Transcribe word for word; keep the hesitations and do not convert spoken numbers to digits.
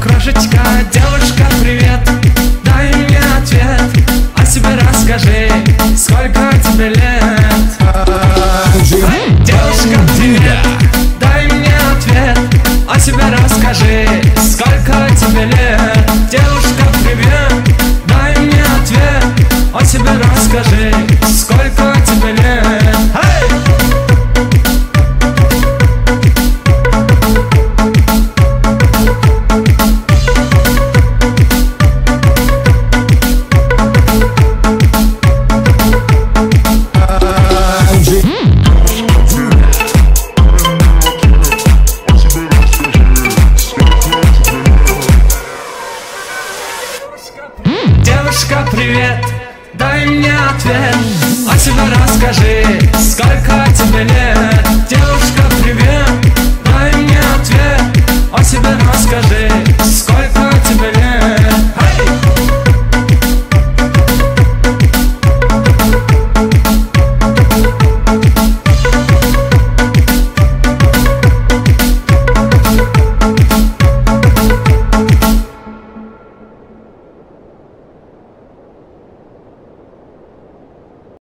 Крошечка, девушка, привет, дай мне ответ, о себе расскажи, сколько тебе лет? Девушка, привет, дай мне ответ, о себе расскажи, сколько тебе лет? Девушка, привет, дай мне ответ, о себе расскажи, сколько тебе лет? Hey! Девушка, привет, дай мне ответ, о себе расскажи, сколько тебе лет? Девушка, привет,